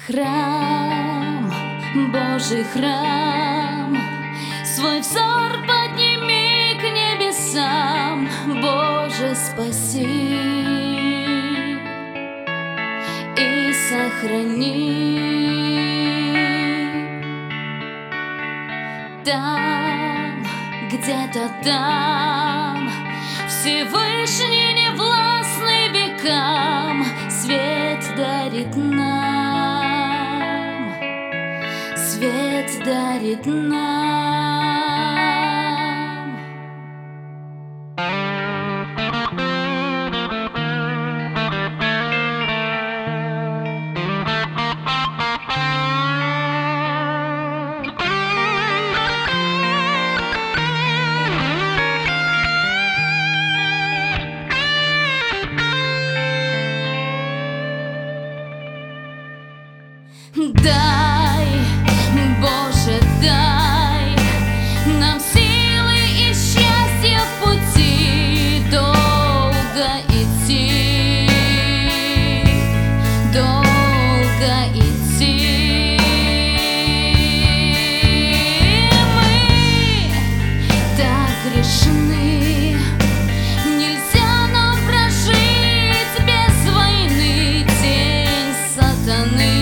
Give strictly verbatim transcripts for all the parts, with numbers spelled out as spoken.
Храм, Божий храм, свой взор подними к небесам, Боже, спаси и сохрани. Там, где-то там, Всевышний невластный векам свет дарит нам, свет дарит нам. Дай, Боже, дай нам силы и счастье в пути долго идти, долго идти. Мы так грешны, нельзя нам прожить без войны. Тень сатаны,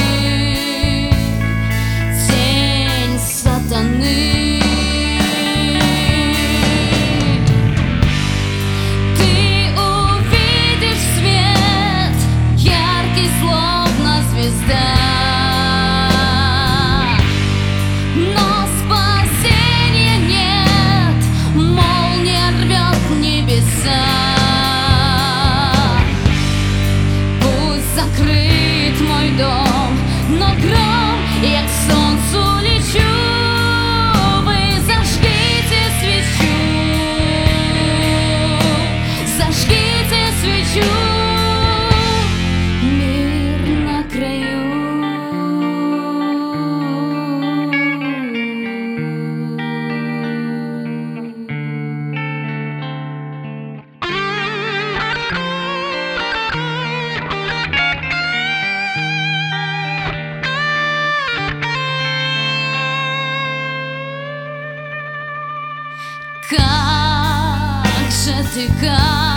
ты увидишь свет, яркий, словно звезда, но спасения нет, молния рвет небеса. Пусть закрыт мой дом, но гром я к солнцу лечу. Мир на краю. Как же ты, как